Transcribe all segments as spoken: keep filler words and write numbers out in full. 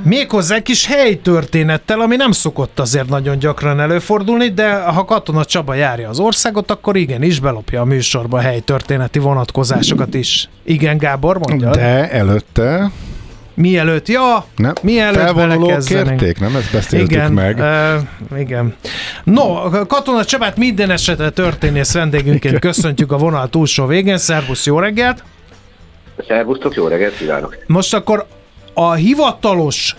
Méghozzá egy kis helytörténettel, ami nem szokott azért nagyon gyakran előfordulni, de ha Katona Csaba járja az országot, akkor igenis belopja a műsorba helytörténeti vonatkozásokat is. Igen, Gábor, mondjad? De előtte... Mielőtt, ja, nem, mielőtt belekezdenek. Kérték, nem? Ezt beszéltük igen, meg. Uh, igen. No, Katona Csabát minden esetre történész vendégünként köszöntjük a vonal túlsó végén. Szervusz, jó reggelt! Szervusztok, jó reggelt kívánok! Most akkor a hivatalos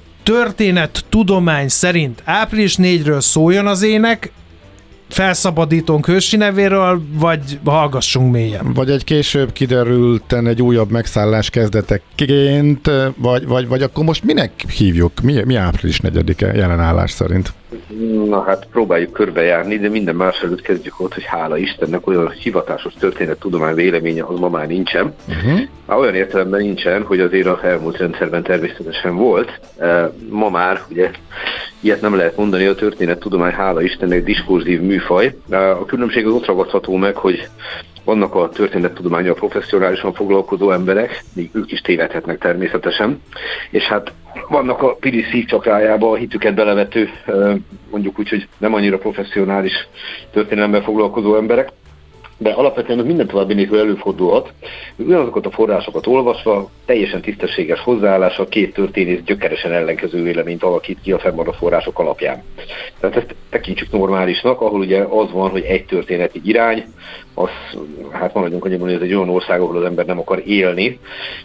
történettudomány szerint április négyedikéről szóljon az ének, felszabadítónk hősi nevéről, vagy hallgassunk mélyen? Vagy egy később kiderülten egy újabb megszállás kezdeteként, vagy, vagy, vagy akkor most minek hívjuk? Mi, mi április negyedike jelenállás szerint? Na hát próbáljuk körbejárni, de minden más előtt kezdjük ott, hogy hála Istennek olyan hivatásos történettudomány véleménye az ma már nincsen. Uh-huh. Már olyan értelemben nincsen, hogy azért az elmúlt rendszerben természetesen volt. Ma már ugye ilyet nem lehet mondani, a történettudomány hála Istennek diskurzív műfaj. A különbség az ott ragadható meg, hogy vannak a történettudománnyal professzionálisan foglalkozó emberek, még ők is tévedhetnek természetesen, és hát vannak a piris szívcsakrájába a hitüket belevető, mondjuk úgy, hogy nem annyira professzionális történelemben foglalkozó emberek, de alapvetően minden további nélkül előfordulhat, hogy ugyanazokat a forrásokat olvasva teljesen tisztességes hozzáállással két történész gyökeresen ellenkező véleményt alakít ki a fennmaradt források alapján. Tehát ezt tekintsük normálisnak, ahol ugye az van, hogy egy történeti irány, az, hát maradjunk annyiban, hogy ez egy olyan ország, ahol az ember nem akar élni.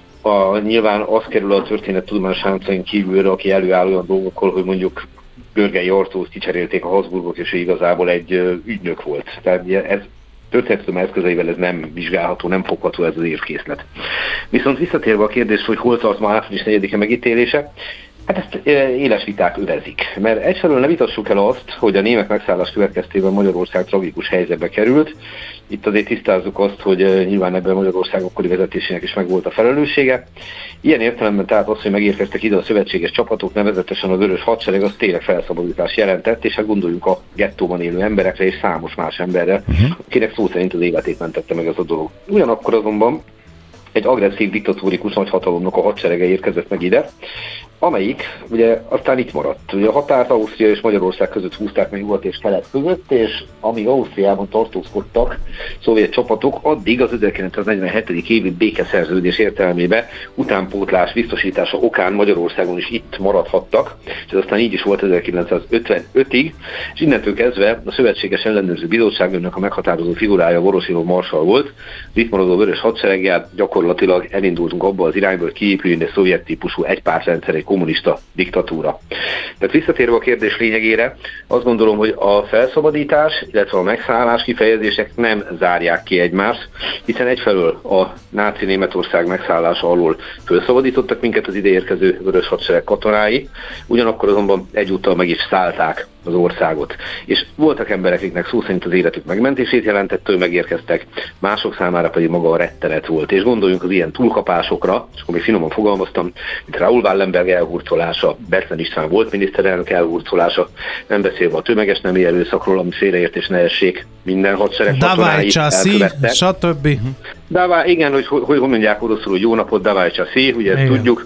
A, nyilván az kerül a történettudomány sáncain kívülre, aki előáll olyan dolgokkal, hogy mondjuk Görgei Artúrt kicserélték a Habsburgok, és ő igazából egy ügynök volt. Tehát ez történettudomány eszközeivel ez nem vizsgálható, nem fogható ez az érvkészlet. Viszont visszatérve a kérdés, hogy hol tart ma április negyedike megítélése, hát ezt éles viták övezik. Mert egyfelől ne vitassuk el azt, hogy a német megszállás következtében Magyarország tragikus helyzetbe került. Itt azért tisztázzuk azt, hogy nyilván ebben Magyarország akkori vezetésének is megvolt a felelőssége. Ilyen értelemben tehát az, hogy megérkeztek ide a szövetséges csapatok, nevezetesen a Vörös Hadsereg, az tényleg felszabadítást jelentett, és hát gondoljunk a gettóban élő emberekre és számos más emberre, uh-huh. akinek szó szerint az életét mentette meg ez a dolog. Ugyanakkor azonban egy agresszív diktatórikus nagyhatalomnak a hadserege érkezett meg ide, amelyik ugye aztán itt maradt. Ugye a határt Ausztria és Magyarország között húzták meg nyugat és kelet között, és amíg Ausztriában tartózkodtak szovjet csapatok, addig az ezerkilencszáznegyvenhetedik évi békeszerződés értelmében utánpótlás biztosítása okán Magyarországon is itt maradhattak, és ez aztán így is volt ezerkilencszázötvenötig, és innentől kezdve a Szövetséges Ellenőrző Bizottságnak a meghatározó figurája Voroshilov marsall volt, az itt maradó Vörös Hadsereggel gyakorlatilag elindultunk abba az irányba, hogy kiépüljön egy szovjet típusú egypártrendszer, egy kommunista diktatúra. Tehát visszatérve a kérdés lényegére, azt gondolom, hogy a felszabadítás, illetve a megszállás kifejezések nem zárják ki egymást, hiszen egyfelől a náci Németország megszállása alól felszabadítottak minket az ideérkező Vörös Hadsereg katonái, ugyanakkor azonban egyúttal meg is szállták az országot. És voltak emberek, akiknek szó szerint az életük megmentését jelentettől megérkeztek, mások számára pedig maga a rettenet volt. És gondoljunk az ilyen túlkapásokra, és akkor még finoman fogalmaztam, mint Raoul Wallenberg elhurcolása, Bethlen István volt miniszterelnök elhurcolása, nem beszélve a tömeges nemi erőszakról, ami félreértés ne essék, minden hadsereg katonái elkövettek. Stb. Davai, igen, hogy hogy, hogy mondják oroszul, hogy jó napot, Davai Csaszi, ugye ezt tudjuk.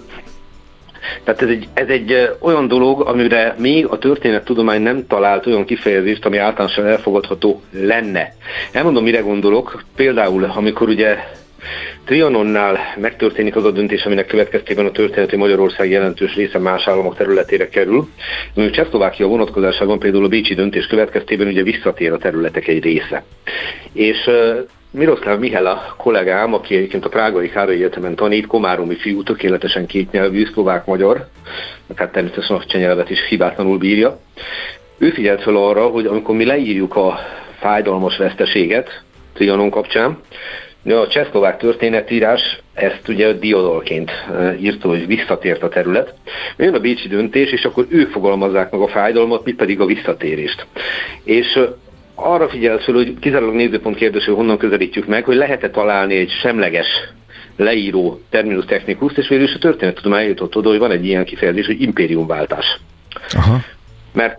Tehát ez egy, ez egy olyan dolog, amire még a történettudomány nem talált olyan kifejezést, ami általánosan elfogadható lenne. Elmondom, mire gondolok. Például, amikor ugye Trianonnál megtörténik az a döntés, aminek következtében a történeti Magyarország jelentős része más államok területére kerül. Csehszlovákia vonatkozásában például a bécsi döntés következtében ugye visszatér a területek egy része. És Miroslav Mihela kollégám, aki egyébként a Prágai Károly Egyetemen tanít, komáromi fiú, tökéletesen kétnyelvű, szlovák-magyar, hát természetesen a cseh nyelvet is hibátlanul bírja. Ő figyelt fel arra, hogy amikor mi leírjuk a fájdalmas veszteséget Trianon kapcsán, a csehszlovák történetírás ezt ugye diadalként írta, hogy visszatért a terület. Jön a bécsi döntés, és akkor ők fogalmazzák meg a fájdalmat, mi pedig a visszatérést. És arra figyelsz fel, hogy kizárólag nézőpont kérdés, hogy honnan közelítjük meg, hogy lehet-e találni egy semleges leíró terminus technicust, és végül is a történettudomány eljutott oda, hogy van egy ilyen kifejezés, hogy impériumváltás. Aha. Mert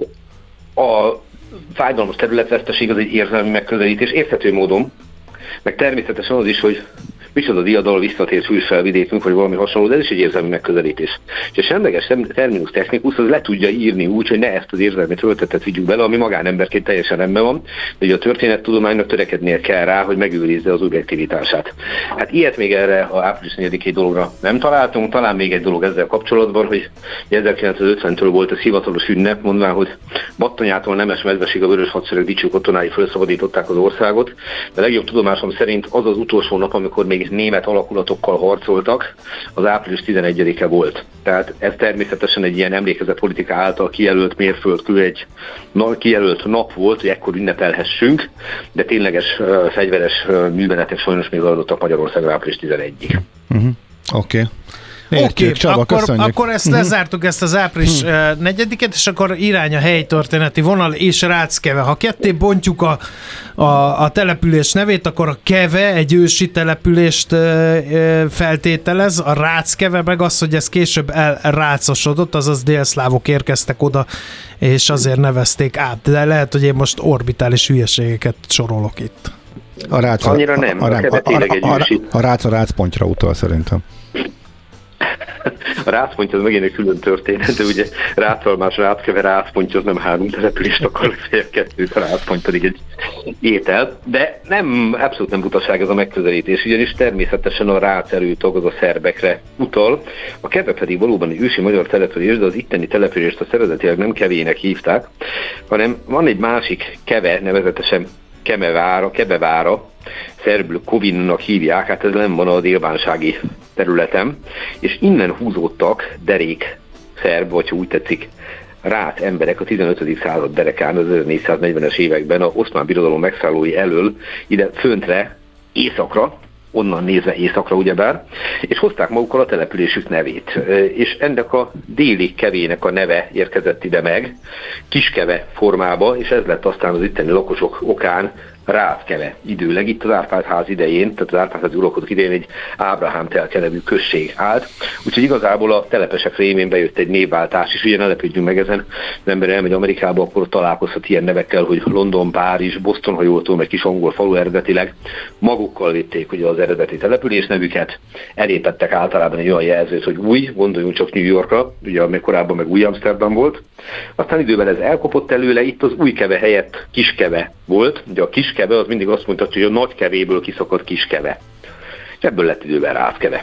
a fájdalmas területveszteség az egy érzelmi megközelítés, érthető módon, meg természetesen az is, hogy micsoda diadal visszatért hűsfelvidékünk, vagy valami hasonló, de ez is egy érzelmi megközelítés. És a semleges terminus technikus az le tudja írni úgy, hogy ne ezt az érzelmi töltetet vigyük bele, ami magánemberként teljesen rendben van, de ugye a történettudománynak törekednie kell rá, hogy megőrizze az objektivitását. Hát ilyet még erre a április negyedikei dologra nem találtunk, talán még egy dolog ezzel kapcsolatban, hogy ezerkilencszázötventől volt a hivatalos ünnep, mondván, hogy Battonyától Nemes Medvesig a Vörös Hadsereg dicső katonái felszabadították az országot, de legjobb tudomásom szerint az az utolsó nap, amikor még német alakulatokkal harcoltak, az április tizenegyedike volt. Tehát ez természetesen egy ilyen emlékezetpolitika által kijelölt mérföldkő, egy na, kijelölt nap volt, hogy ekkor ünnepelhessünk, de tényleges uh, fegyveres uh, műveletek sajnos még adottak Magyarországon április tizenegyedikéig. Uh-huh. Oké. Okay. Oké, okay, akkor, akkor ezt uh-huh. lezártuk ezt az április uh-huh. negyediket, és akkor irány a helytörténeti vonal és Ráckeve. Ha ketté bontjuk a, a, a település nevét, akkor a Keve egy ősi települést uh, feltételez, a Ráckeve meg az, hogy ez később elrácosodott, azaz délszlávok érkeztek oda, és azért nevezték át. De lehet, hogy én most orbitális hülyeségeket sorolok itt. A rác, Annyira nem, a, a, a Keve tényleg egy ősi. A rác a rácpontra utal szerintem. A rácpontja az megint egy külön történet, de ugye Rácalmás, Ráckeve, Rácpontja az nem három települést akar, legfeljebb kettőt, a Rácpont pedig egy étel, de nem, abszolút nem butaság ez a megközelítés, ugyanis természetesen a Rác erőtag az a szerbekre utal, a Keve pedig valóban egy ősi magyar település, de az itteni települést a szervezetileg nem Kevének hívták, hanem van egy másik Keve, nevezetesen Kemevára, Kebevára, szerbül Kovinnak hívják, hát ez nem van a délbánsági területem, és innen húzódtak derék szerb, vagy úgy tetszik, rác emberek a tizenötödik század derekán, az ezernégyszáznegyvenes években a Oszmán Birodalom megszállói elől ide föntre, északra, onnan nézve északra ugyebár, és hozták magukkal a településük nevét. És ennek a déli Kevének a neve érkezett ide meg, Kiskeve formába, és ez lett aztán az itteni lakosok okán Ráckeve időleg. Itt az Árpád-ház idején, tehát az Árpád-házi uralkodók idején egy Ábrahám telke nevű község állt, úgyhogy igazából a telepesek rémén bejött egy névváltás, és ugye ne lepődjünk meg ezen, az ember elmegy Amerikába, akkor találkozhat ilyen nevekkel, hogy London, Párizs, Boston, ha jól tudom, egy kis angol falu eredetileg, magukkal vitték ugye az eredeti település nevüket, elépettek általában egy olyan jelzőt, hogy új, gondoljunk csak New Yorkra, ugye amely korábban meg új Amsterdam volt, aztán idővel ez elkopott előle, itt az új Keve helyett Kiskeve volt, ugye a Kiskeve az mindig azt mondta, hogy a nagy kevéből kiszakadt Kiskeve. És ebből lett idővel Ráckeve.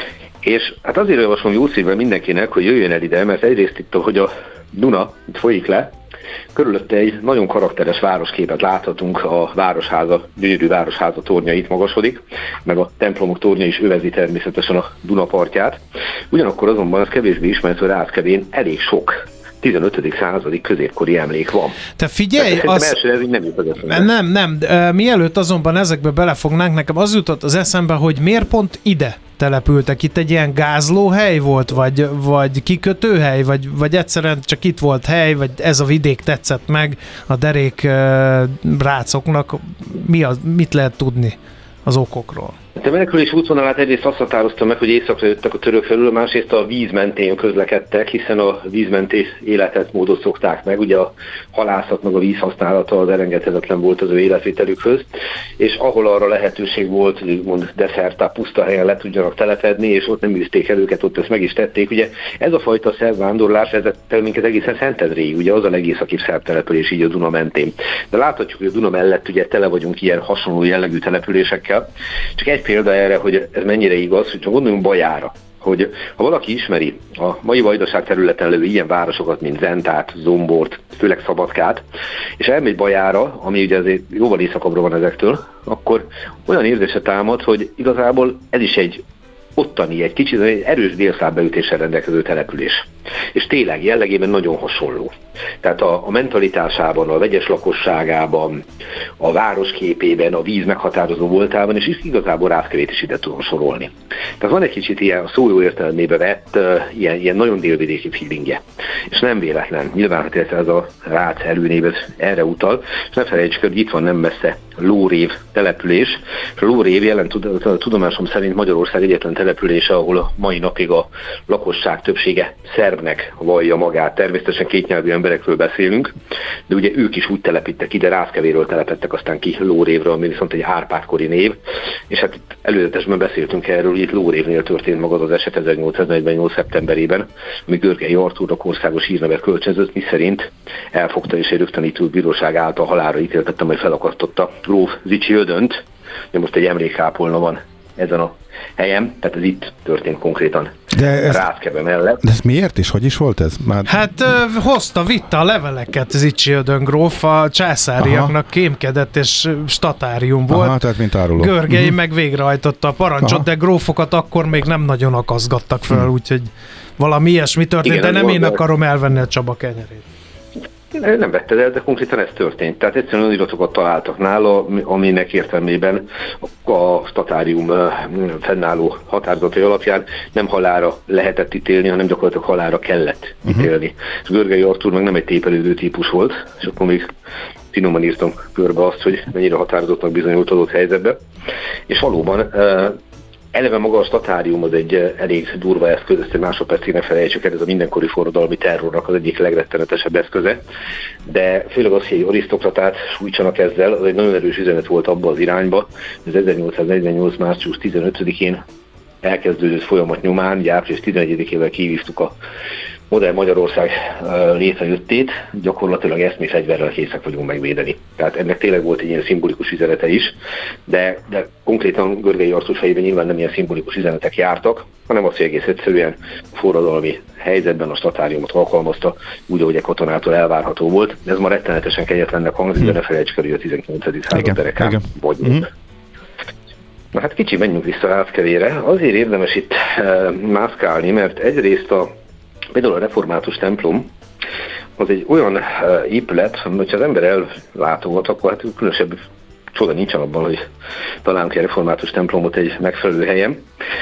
És hát azért javaslom jó szívvel mindenkinek, hogy jöjjön el ide, mert egyrészt itt, hogy a Duna itt folyik le, körülötte egy nagyon karakteres városképet láthatunk, a Városháza, gyönyörű Városháza tornya itt magasodik, meg a templomok tornya is övezi természetesen a Duna partját. Ugyanakkor azonban az kevésbé ismert, hogy Ráckevén elég sok tizenötödik századi középkori emlék van. Te figyelj, az... az... ez így nem jut Nem, nem. Mielőtt azonban ezekbe belefognánk, nekem az jutott az eszembe, hogy miért pont ide települtek. Itt egy ilyen gázlóhely volt, vagy, vagy kikötőhely, vagy, vagy egyszerűen csak itt volt hely, vagy ez a vidék tetszett meg a derék uh, rácoknak. Mi az, mit lehet tudni az okokról? A menekülés útvonalát egyrészt azt határozta meg, hogy északra jöttek a török felül, másrészt a víz mentén közlekedtek, hiszen a vízmenti életetmódot szokták meg, ugye a halászat meg a vízhasználata az elengedhetetlen volt az ő életvitelükhöz, és ahol arra lehetőség volt, hogy úgymond deszertá, puszta helyen le tudjanak telepedni, és ott nem űzték el őket, ott ezt meg is tették. Ugye ez a fajta szerb vándorlás vezet el minket egészen Szentendréig, ugye az a legészakibb szerb település így a Duna mentén. De láthatjuk, hogy a Duna mellett ugye tele vagyunk ilyen hasonló jellegű településekkel. Csak egy példa erre, hogy ez mennyire igaz, hogy csak gondoljunk Bajára, hogy ha valaki ismeri a mai Vajdaság területen levő ilyen városokat, mint Zentát, Zombort, főleg Szabadkát, és elmegy Bajára, ami ugye azért jóval északabbra van ezektől, akkor olyan érzése támad, hogy igazából ez is egy ottani, egy kicsit egy erős délszláv beütéssel rendelkező település. És tényleg jellegében nagyon hasonló. Tehát a, a mentalitásában, a vegyes lakosságában, a városképében, a víz meghatározó voltában, és igazából Ráckevét is ide tudom sorolni. Tehát van egy kicsit ilyen a szó jó értelmébe vett, uh, ilyen, ilyen nagyon délvidéki feelingje. És nem véletlen. Nyilván, hogy ez a Rác előnév erre utal, és ne felejtsük, hogy itt van nem messze Lórév település, és a Lórév jelen tudomásom szerint Magyarország egyetlen települése, ahol a mai napig a lakosság többsége szerbnek vallja magát. Természetesen kétnyelvű emberekről beszélünk, de ugye ők is úgy telepítek ide, Rászkevéről telepettek aztán ki Lórévről, ami viszont egy Árpád-kori név, és hát itt előzetesben beszéltünk erről, hogy itt Lórévnél történt maga az eset ezernyolcszáznegyvennyolc szeptemberében, ami Görgei Artúrnak országos hírnevet kölcsönzött, miszerint elfogta és egy rögtönítő bíróság által halálra ítéltette, amely felakasztotta gróf Zichy Ödönt. Most egy emlékápolna van ezen a helyen, tehát ez itt történt konkrétan. De Rászkeve mellett. De ez miért is? Hogy is volt ez? Már... Hát uh, hozta, vitte a leveleket Zichy Ödön gróf, a császáriaknak Aha. kémkedett, és statárium volt. Aha, tehát mint áruló. Görgei uh-huh. meg végrehajtotta a parancsot, Aha. de grófokat akkor még nem nagyon akaszgattak fel, uh-huh. úgyhogy valami ilyesmi történt, Igen, de nem én akarom elvenni a Csaba kenyerét. Nem vetted el, de konkrétan ez történt. Tehát egyszerűen iratokat találtak nála, aminek értelmében a statárium fennálló határozatai alapján nem halálra lehetett ítélni, hanem gyakorlatilag halálra kellett uh-huh. ítélni. És Görgei Artúr meg nem egy tépelődő típus volt, és akkor még finoman írtam körbe azt, hogy mennyire határozottnak bizonyult adott helyzetbe. És valóban eleve maga a statárium az egy elég durva eszköz, ezt egy másodpercig ne felejtsük el, ez a mindenkori forradalmi terrornak az egyik legrettenetesebb eszköze, de főleg az, hogy egy arisztokratát sújtsanak ezzel, az egy nagyon erős üzenet volt abba az irányba, hogy az ezernyolcszáznegyvennyolc. március tizenötödikén elkezdődött folyamat nyomán, ugye április tizenegyedikével kihívtuk a modern Magyarország létrejöttét, gyakorlatilag eszméfegyverrel készek vagyunk megvédeni. Tehát ennek tényleg volt egy ilyen szimbolikus üzenete is, de, de konkrétan Görgei Artúr fejében nyilván nem ilyen szimbolikus üzenetek jártak, hanem az, hogy egész egyszerűen forradalmi helyzetben a statáriumot alkalmazta, úgy, ahogy egy katonától elvárható volt. Ez ma rettenetesen kegyetlennek hangzik, de ne felejtsük el, hogy a tizenkilencedik század derekán vagyunk. Mm-hmm. Na hát kicsi, menjünk vissza Rászkevére. Azért érdemes itt e, mászkálni, mert egyrészt a például a református templom az egy olyan épület, hogyha az ember ellátogat, akkor hát különösebb csoda nincsen abban, hogy találunk egy református templomot egy megfelelő helyen.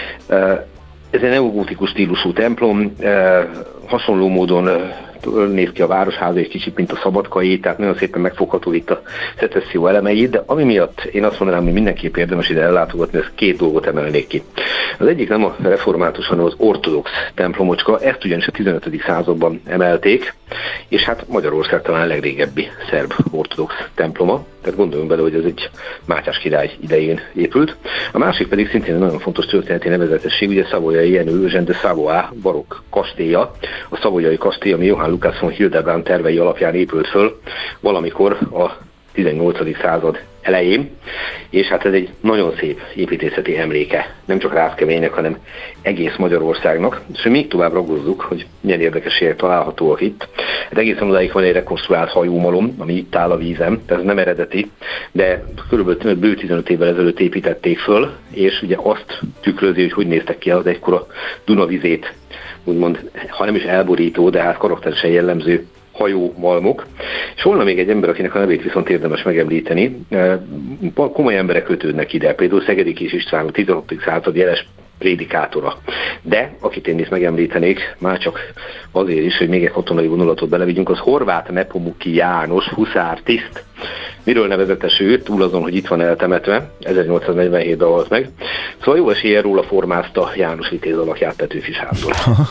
Ez egy neogótikus stílusú templom, hasonló módon néz ki a városháza egy kicsit, mint a Szabadkai, tehát nagyon szépen megfogható itt a szecesszió elemei, de ami miatt én azt mondanám, hogy mindenképp érdemes ide ellátogatni, ez két dolgot emelnék ki. Az egyik nem a református, hanem az ortodox templomocska, ezt ugyanis a tizenötödik században emelték, és hát Magyarország talán a legrégebbi szerb ortodox temploma, tehát gondoljunk bele, hogy ez egy Mátyás király idején épült. A másik pedig szintén egy nagyon fontos történeti nevezetesség, ugye Savoyai Jenő Eugène de Savoie barokk kastélya, a szavoyai kastély, ami Johann Lukács von Hildebrand tervei alapján épült föl valamikor a tizennyolcadik század elején, és hát ez egy nagyon szép építészeti emléke, nem csak Rászkevének, hanem egész Magyarországnak, és még tovább ragozzuk, hogy milyen érdekességek találhatóak itt. Hát egészen odáig van egy rekonstruált hajómalom, ami itt áll a vízen, ez nem eredeti, de körülbelül bő tizenöt évvel ezelőtt építették föl, és ugye azt tükrözi, hogy hogy néztek ki az egykor a Dunavizét, úgymond, ha nem is elborító, de hát karakteresen jellemző hajómalmok. És volna még egy ember, akinek a nevét viszont érdemes megemlíteni. Komoly emberek kötődnek ide, például Szegedi Kis István, a tizenhatodik század jeles prédikátora. De, akit én is megemlítenék, már csak azért is, hogy még egy katonai vonulatot belevigyünk, az Horváth Nepomuki János huszártiszt. Miről nevezetes ő, túl azon, hogy itt van eltemetve, ezernyolcszáznegyvenhétben halt meg. Szóval jó eséllyel róla formázta János Vitéz alakját Petőfi Sándor.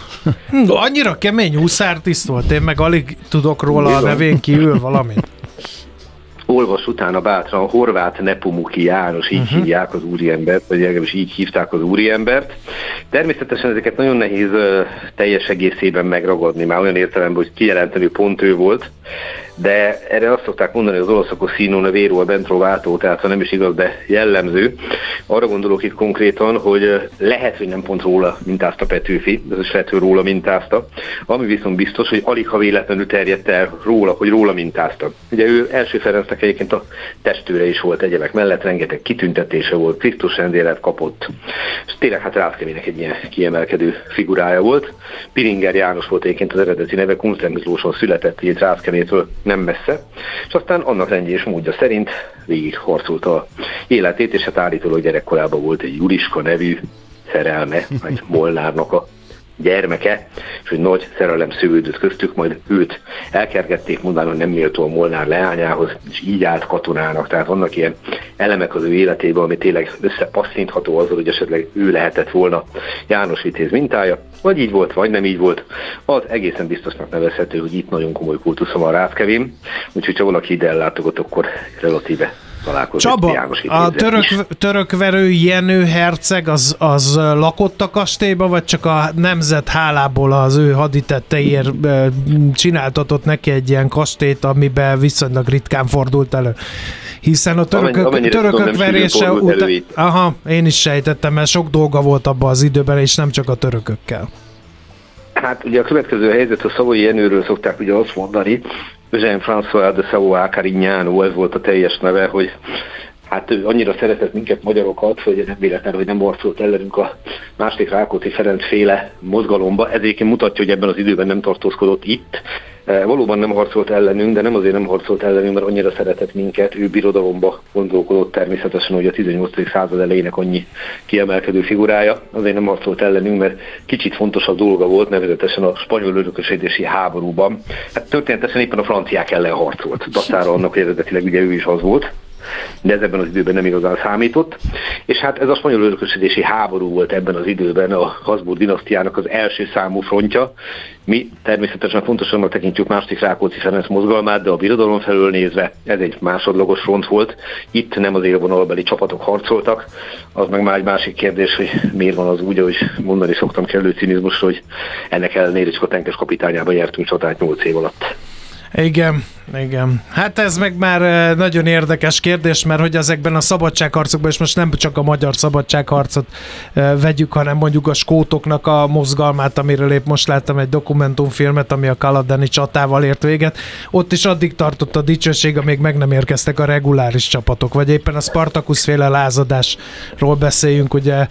Annyira kemény huszártiszt volt, én meg alig tudok róla Bizony. A nevén kívül valamit. Olvas utána bátran, Horváth Nepomuki János, így uh-huh. hívják az úriembert, vagy legalábbis így hívták az úriembert. Természetesen ezeket nagyon nehéz uh, teljes egészében megragadni, már olyan értelemben, hogy kijelenteni pont ő volt, de erre azt szokták mondani, hogy az olaszokos színón a véró bentről váltó, tehát ha nem is igaz, de jellemző. Arra gondolok itt konkrétan, hogy lehet, hogy nem pont róla mintázta Petőfi, ez is lehet, hogy róla mintázta, ami viszont biztos, hogy alig ha véletlenül terjedt el róla, hogy róla mintázta. Ugye ő első Ferencnek egyébként a testőre is volt egyebek mellett, rengeteg kitüntetése volt, Krisztus rendélet kapott, és tényleg hát Rászkevének egy ilyen kiemelkedő figurája volt. Piringer János volt egyébként az eredeti neve, Kunszter Miklóson született, így Rászkevétől nem messze, és aztán annak rendje és módja szerint végig harcolta a életét, és hát állítólag gyerekkorában volt egy Juliska nevű szerelme, egy Molnárnak a gyermeke, és hogy nagy szerelem szövődött köztük, majd őt elkergették, mondván, hogy nem méltó a Molnár leányához, és így állt katonának. Tehát vannak ilyen elemek az ő életében, ami tényleg összepasszintható azzal, hogy esetleg ő lehetett volna János Vitéz mintája, vagy így volt, vagy nem így volt. Az egészen biztosnak nevezhető, hogy itt nagyon komoly kultusza van Ráckevén, úgyhogy ha valaki ide ellátogat, akkor relatíve találkozott Csaba, János a török, törökverő Jenő herceg az, az lakott a kastélyba, vagy csak a nemzet hálából az ő haditetteiért csináltatott neki egy ilyen kastélyt, amiben viszonylag ritkán fordult elő? Hiszen a törökök, Amennyire törökök tudom, verése után... Aha, én is sejtettem, mert sok dolga volt abban az időben, és nem csak a törökökkel. Hát ugye a következő helyzet, a Szavoyi Jenőről szokták ugye azt mondani, Jean-François de Savoie-Carignano, ez volt a teljes neve, hogy hát ő annyira szeretett minket magyarokat, hogy nem véletlen, hogy nem harcolt ellenünk a második Rákóczi Ferenc féle mozgalomba. Ez egyébként mutatja, hogy ebben az időben nem tartózkodott itt. Valóban nem harcolt ellenünk, de nem azért nem harcolt ellenünk, mert annyira szeretett minket, ő birodalomba gondolkodott természetesen, hogy a tizennyolcadik század elejének annyi kiemelkedő figurája. Azért nem harcolt ellenünk, mert kicsit fontosabb dolga volt, nevezetesen a spanyol örökösödési háborúban. Hát történetesen éppen a franciák ellen harcolt. Dacára annak, hogy eredetileg ugye ő is az volt, de ez ebben az időben nem igazán számított. És hát ez a spanyol örökösödési háború volt ebben az időben a Habsburg dinasztiának az első számú frontja. Mi természetesen fontosabbnak tekintjük második Rákóczi Ferenc mozgalmát, de a birodalom felől nézve ez egy másodlagos front volt. Itt nem az élvonalbeli csapatok harcoltak. Az meg már egy másik kérdés, hogy miért van az úgy, ahogy mondani szoktam kellő cinizmus, hogy ennek ellenére csak a tenkes kapitányában nyertünk csatát nyolc év alatt. Igen, igen. Hát ez meg már nagyon érdekes kérdés, mert hogy ezekben a szabadságharcokban, és most nem csak a magyar szabadságharcot vegyük, hanem mondjuk a skótoknak a mozgalmát, amiről épp most láttam egy dokumentumfilmet, ami a Kaladani csatával ért véget. Ott is addig tartott a dicsőség, amíg meg nem érkeztek a reguláris csapatok, vagy éppen a Spartacus féle lázadásról beszéljünk, ugye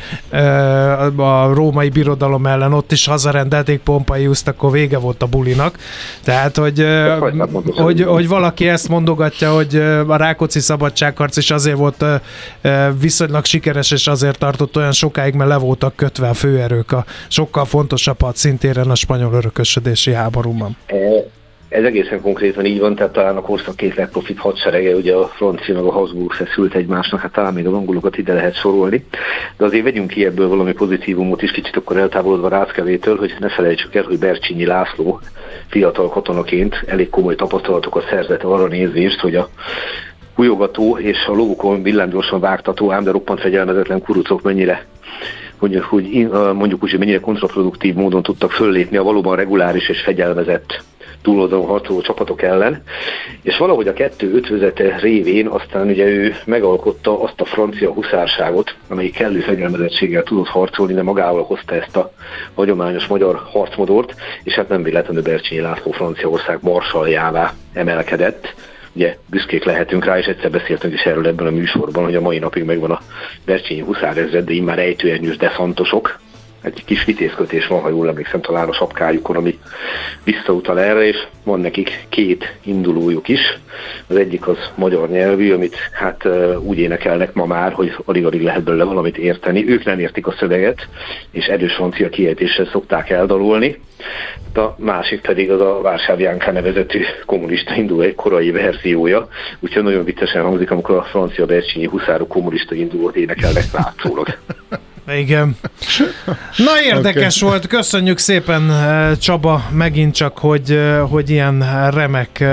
a római birodalom ellen, ott is hazarendelték Pompeiuszt, akkor vége volt a bulinak. Tehát, hogy Hogy, hogy valaki ezt mondogatja, hogy a Rákóczi szabadságharc is azért volt viszonylag sikeres, és azért tartott olyan sokáig, mert le voltak kötve a főerők a sokkal fontosabb hadszintéren a spanyol örökösödési háborúban. Ez egészen konkrétan így van, tehát talán a korszak két legprofibb hadserege, ugye a francia meg a Habsburg feszült egymásnak, hát talán még az angolokat ide lehet sorolni. De azért vegyünk ki ebből valami pozitívumot is, kicsit akkor eltávolodva Ráckevétől, hogy ne felejtsük el, hogy Bercsényi László fiatal katonaként elég komoly tapasztalatokat szerzett arra nézvést, hogy a hújogató és a lovukon villámgyorsan vágtató, ám de roppant fegyelmezetlen kurucok mennyire hogy, hogy mondjuk úgy, hogy mennyire kontraproduktív módon tudtak föllépni a valóban reguláris és fegyelmezett túloldalon harcoló csapatok ellen, és valahogy a kettő ötvözete révén aztán ugye ő megalkotta azt a francia huszárságot, amelyik kellő fegyelmezettséggel tudott harcolni, de magával hozta ezt a hagyományos magyar harcmodort, és hát nem véletlenül Bercsényi László Franciaország marsaljává emelkedett. Ugye büszkék lehetünk rá, és egyszer beszéltünk is erről ebben a műsorban, hogy a mai napig megvan a Bercsényi huszárezred, de immár ejtőernyős deszantosok. Egy kis vitézkötés van, ha jól emlékszem, talán a sapkájukon, ami visszautal erre, és van nekik két indulójuk is. Az egyik az magyar nyelvű, amit hát úgy énekelnek ma már, hogy alig-alig lehet belőle valamit érteni. Ők nem értik a szöveget, és erős francia kiejtéssel szokták eldalolni. A másik pedig az a Vársávy Jánká nevezetű kommunista induló egy korai verziója, úgyhogy nagyon viccesen hangzik, amikor a francia Bercsényi huszárok kommunista indulót énekelnek látszólag. Igen. Na, érdekes okay. volt. Köszönjük szépen, Csaba, megint csak, hogy, hogy ilyen remek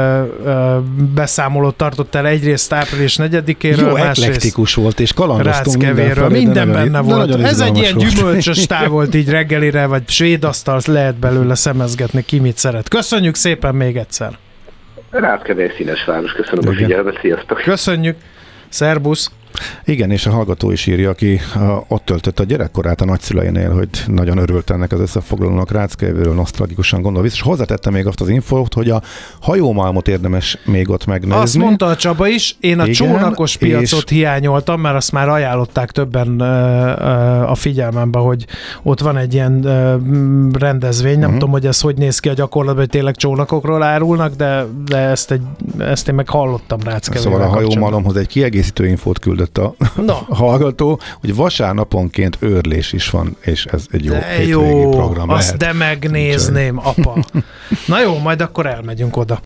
beszámolót tartottál egyrészt április negyedikéről, jó, eklektikus volt, és kalandoztunk Ráckevéről. Minden benne volt. Ez egy ilyen volt. Gyümölcsös táv volt így reggelire, vagy svédasztal lehet belőle szemezgetni, ki mit szeret. Köszönjük szépen még egyszer. Ráckevé színes város. Köszönöm igen. a figyelmet. Sziasztok. Köszönjük. Szerbusz. Igen, és a hallgató is írja, aki ott töltött a gyerekkorát a nagyszüleinél, hogy nagyon örült ennek az összefoglalónak, Ráckevéről nosztalgikusan gondol vissza, és hozzátette még azt az infót, hogy a hajómalmot érdemes még ott megnézni. Azt mondta a Csaba is, én a igen, csónakos piacot és... hiányoltam, mert azt már ajánlották többen a figyelmembe, hogy ott van egy ilyen rendezvény, nem uh-huh. tudom, hogy ez hogy néz ki a gyakorlatban, hogy tényleg csónakokról árulnak, de, de ezt egy ezt én meg hallottam Ráckevével. Szóval a hajómalomhoz egy kiegészítő infót küldött a, no. a hallgató, hogy vasárnaponként őrlés is van, és ez egy jó de hétvégi jó, program azt lehet. de megnézném, apa. Na jó, majd akkor elmegyünk oda.